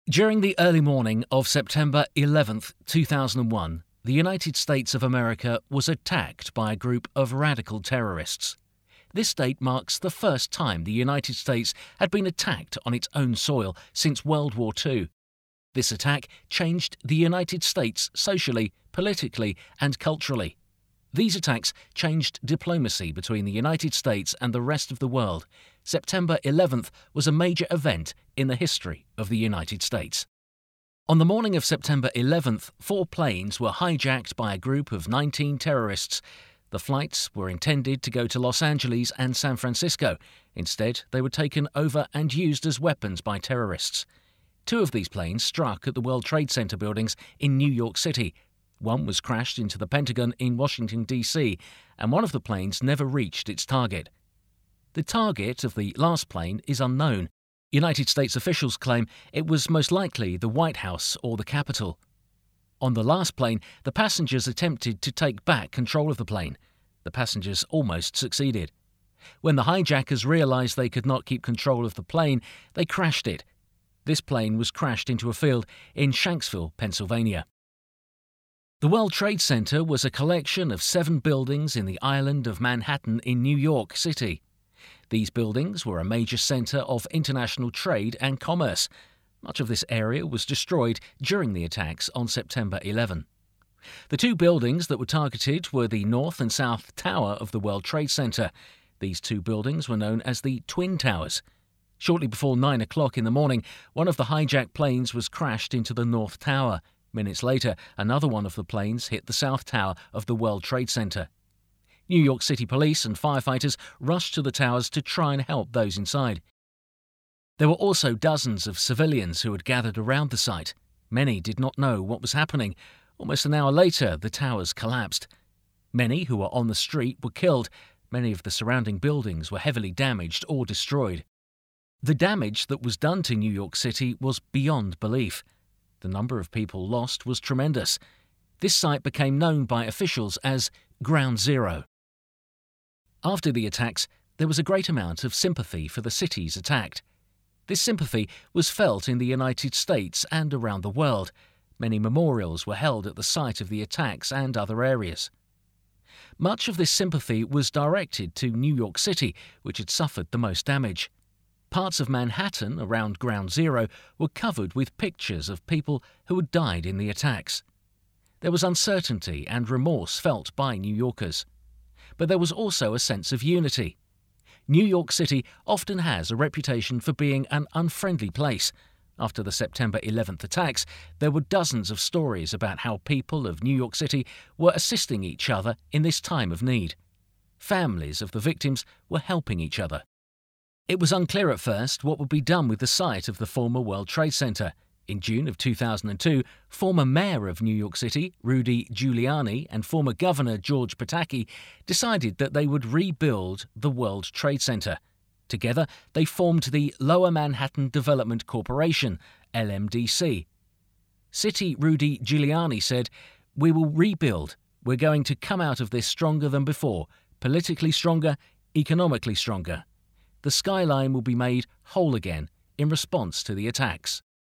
During the early morning of September 11th, 2001, the United States of America was attacked by a group of radical terrorists. This date marks the first time the United States had been attacked on its own soil since World War II. This attack changed the United States socially, politically, and culturally. These attacks changed diplomacy between the United States and the rest of the world. September 11th was a major event in the history of the United States. On the morning of September 11th, 4 planes were hijacked by a group of 19 terrorists. The flights were intended to go to Los Angeles and San Francisco. Instead, they were taken over and used as weapons by terrorists. 2 of these planes struck at the World Trade Center buildings in New York City. One was crashed into the Pentagon in Washington, D.C., and one of the planes never reached its target. The target of the last plane is unknown. United States officials claim it was most likely the White House or the Capitol. On the last plane, the passengers attempted to take back control of the plane. The passengers almost succeeded. When the hijackers realized they could not keep control of the plane, they crashed it. This plane was crashed into a field in Shanksville, Pennsylvania. The World Trade Center was a collection of 7 buildings in the island of Manhattan in New York City. These buildings were a major center of international trade and commerce. Much of this area was destroyed during the attacks on September 11. The 2 buildings that were targeted were the North and South Tower of the World Trade Center. These 2 buildings were known as the Twin Towers. Shortly before 9 o'clock in the morning, one of the hijacked planes was crashed into the North Tower. Minutes later, another one of the planes hit the South Tower of the World Trade Center. New York City police and firefighters rushed to the towers to try and help those inside. There were also dozens of civilians who had gathered around the site. Many did not know what was happening. Almost an hour later, the towers collapsed. Many who were on the street were killed. Many of the surrounding buildings were heavily damaged or destroyed. The damage that was done to New York City was beyond belief. The number of people lost was tremendous. This site became known by officials as Ground Zero. After the attacks, there was a great amount of sympathy for the cities attacked. This sympathy was felt in the United States and around the world. Many memorials were held at the site of the attacks and other areas. Much of this sympathy was directed to New York City, which had suffered the most damage. Parts of Manhattan around Ground Zero were covered with pictures of people who had died in the attacks. There was uncertainty and remorse felt by New Yorkers. But there was also a sense of unity. New York City often has a reputation for being an unfriendly place. After the September 11th attacks, there were dozens of stories about how people of New York City were assisting each other in this time of need. Families of the victims were helping each other. It was unclear at first what would be done with the site of the former World Trade Center. In June of 2002, former mayor of New York City, Rudy Giuliani, and former governor George Pataki decided that they would rebuild the World Trade Center. Together, they formed the Lower Manhattan Development Corporation, LMDC. City Rudy Giuliani said, "We will rebuild. We're going to come out of this stronger than before, politically stronger, economically stronger. The skyline will be made whole again in response to the attacks."